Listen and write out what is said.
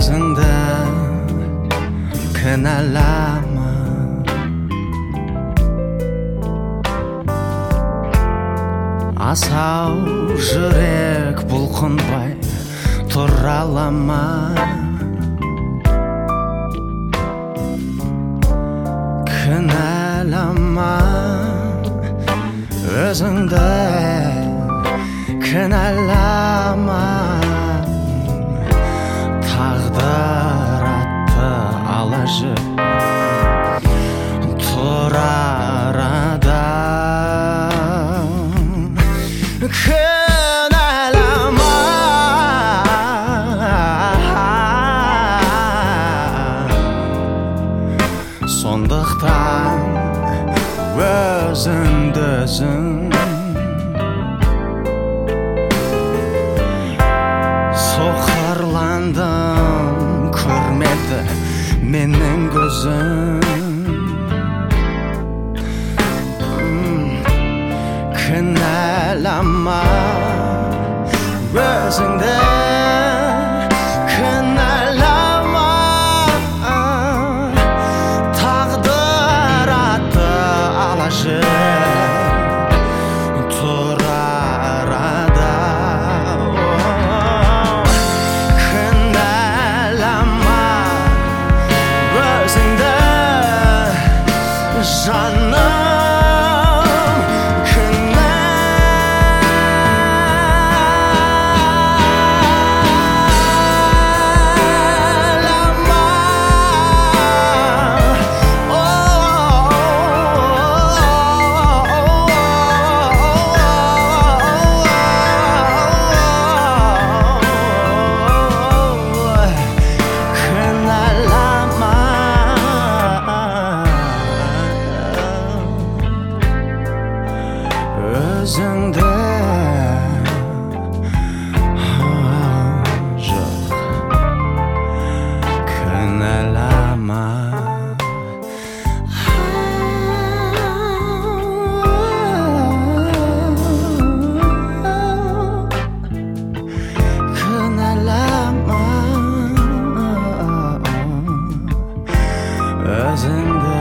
өзіңді кінәлама. Асау жүрек бұлқынбай тұра ала ма? Кінәлама өзіңді, кінәлама. Тағдыр атты ала жүр тұр арада. Кінәлама сондықтан өзіңді өзің соқырландым, көрмеді менің көзім. Кінәлама өзіңді, кінәлама. Тағдыр атты ала жүр тұр арада. Кінәлама өзіңді, жаным. Өзіңді жоқ кінәлама. Кінәлама өзіңді.